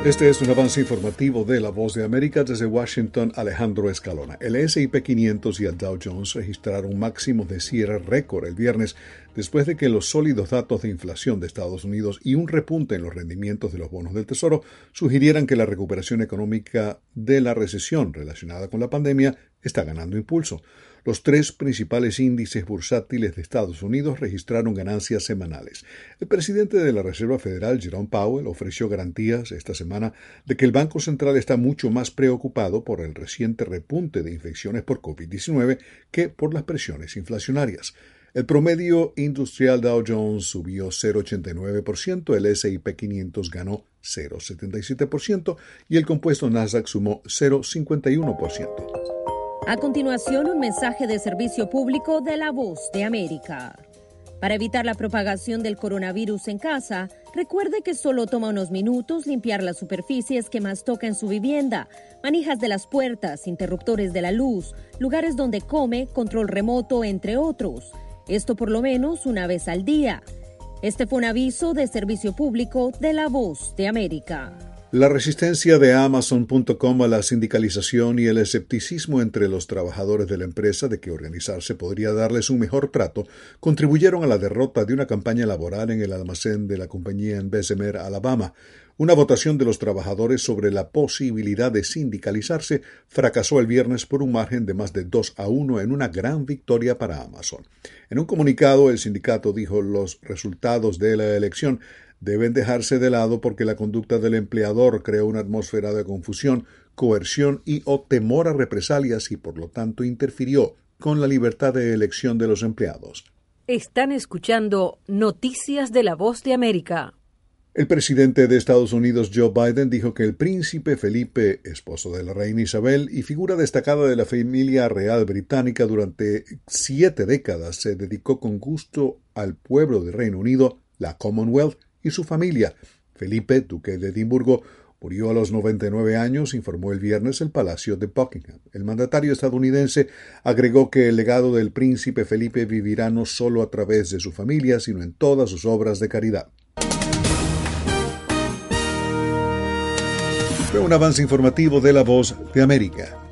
Este es un avance informativo de La Voz de América. Desde Washington, Alejandro Escalona. El S&P 500 y el Dow Jones registraron máximos de cierre récord el viernes después de que los sólidos datos de inflación de Estados Unidos y un repunte en los rendimientos de los bonos del Tesoro sugirieran que la recuperación económica de la recesión relacionada con la pandemia está ganando impulso. Los tres principales índices bursátiles de Estados Unidos registraron ganancias semanales. El presidente de la Reserva Federal, Jerome Powell, ofreció garantías esta semana de que el Banco Central está mucho más preocupado por el reciente repunte de infecciones por COVID-19 que por las presiones inflacionarias. El promedio industrial Dow Jones subió 0,89%, el S&P 500 ganó 0,77% y el compuesto Nasdaq sumó 0,51%. A continuación, un mensaje de servicio público de La Voz de América. Para evitar la propagación del coronavirus en casa, recuerde que solo toma unos minutos limpiar las superficies que más toca en su vivienda, manijas de las puertas, interruptores de la luz, lugares donde come, control remoto, entre otros. Esto por lo menos una vez al día. Este fue un aviso de servicio público de La Voz de América. La resistencia de Amazon.com a la sindicalización y el escepticismo entre los trabajadores de la empresa de que organizarse podría darles un mejor trato contribuyeron a la derrota de una campaña laboral en el almacén de la compañía en Bessemer, Alabama. Una votación de los trabajadores sobre la posibilidad de sindicalizarse fracasó el viernes por un margen de más de 2-1 en una gran victoria para Amazon. En un comunicado, el sindicato dijo los resultados de la elección deben dejarse de lado porque la conducta del empleador creó una atmósfera de confusión, coerción y o temor a represalias y por lo tanto interfirió con la libertad de elección de los empleados. Están escuchando Noticias de La Voz de América. El presidente de Estados Unidos, Joe Biden, dijo que el príncipe Felipe, esposo de la reina Isabel y figura destacada de la familia real británica durante 7 décadas, se dedicó con gusto al pueblo del Reino Unido, la Commonwealth y su familia. Felipe, duque de Edimburgo, murió a los 99 años, informó el viernes el Palacio de Buckingham. El mandatario estadounidense agregó que el legado del príncipe Felipe vivirá no solo a través de su familia, sino en todas sus obras de caridad. Fue un avance informativo de La Voz de América.